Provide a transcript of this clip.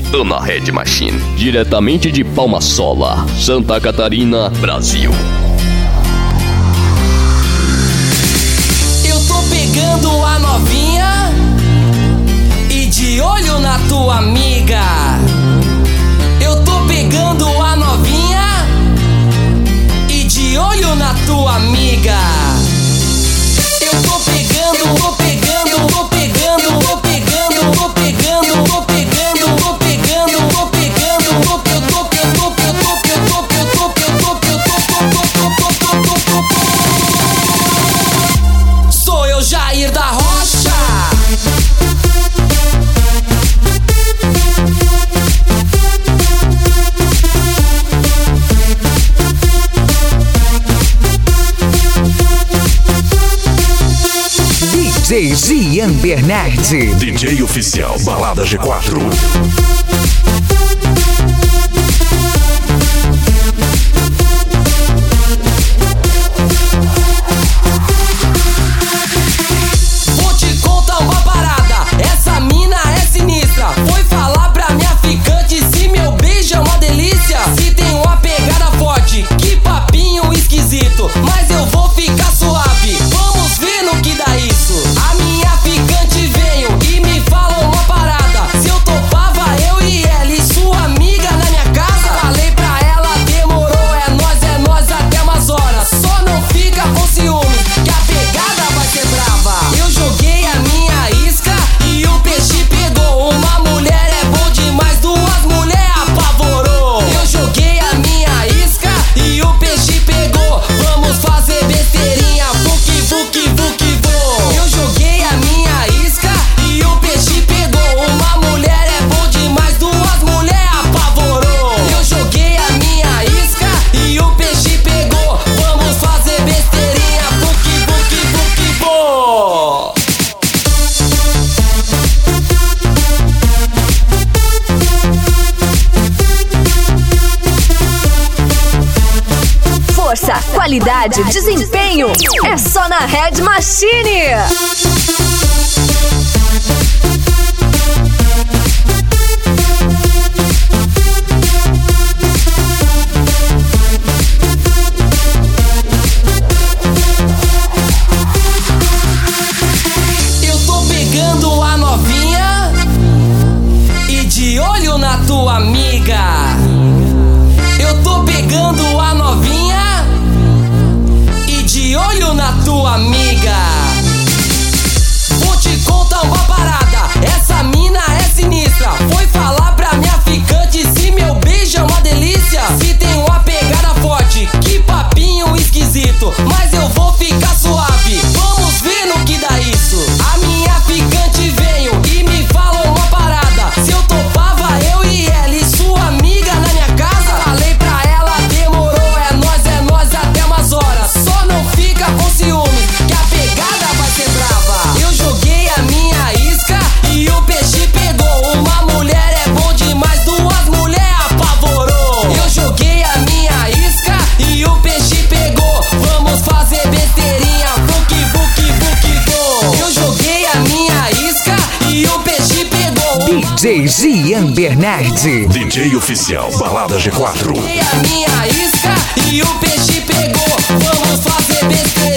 na Red Machine, diretamente de Palma-Sola, Santa Catarina, Brasil. Eu tô pegando a novinha e de olho na tua amiga. Eu tô pegando a novinha e de olho na tua amiga. Eu tô pegando, eu tô pegando, eu tô pegando, eu tô pegando, eu tô pegando, eu tô pegando, eu tô pegando, eu tô pegando, eu tô sou eu, Jair da Rocha. DJ Gian Bernardi, DJ oficial Balada G4. Vou te contar uma parada, essa mina é sinistra. Foi falar pra minha ficante se meu beijo é uma delícia. Se tem uma pegada forte, que papinho esquisito. Mas eu vou ficar suave, vamos ver no que dá isso. A minha ficante veio e me falou uma parada. Se eu topava eu e ela e sua amiga na minha casa. Falei pra ela, demorou, é nós até umas horas. Só não fica com ciúme, que a pegada vai ser brava. Eu joguei a minha isca e o peixe pegou. Uma mulher é bom demais, duas mulheres apavorou. Eu joguei a minha isca e o peixe pegou. Vamos fazer besteirinha, vuki, vuki, vuki, vou. Eu joguei a minha isca e o peixe pegou. Uma mulher é bom demais, duas mulheres apavorou. Eu joguei a minha isca e o peixe pegou. Vamos fazer besteirinha, vuki, vuki, vuki, vou. Força, qualidade, desempenho. É só na Red Machine. Eu tô pegando a novinha e de olho na tua amiga. Eu tô pegando a novinha e de olho na tua amiga. Vou te contar uma parada, essa mina é sinistra. Foi falar pra minha ficante se meu beijo é uma delícia. Se tem uma pegada forte, que papinho esquisito. Mas eu vou ficar suave, vamos ver no que dá isso. A minha ficante veio e me falou uma parada. Se eu topava eu e ela e sua amiga na minha casa. Falei pra ela, demorou, é nós até umas horas. Só não fica com ciúme, que a pegada vai ser brava. Eu joguei a minha isca e o peixe pegou. Uma mulher é bom demais, duas mulheres apavorou. Eu joguei a minha isca e o peixe pegou. Vamos fazer besteirinha, vuki, vuki, vuki, vou. Eu joguei a minha isca e o peixe pegou. DJ Gian Bernardi, DJ oficial Balada G4. Joguei a minha isca e o peixe pegou. Vamos fazer besteirinha.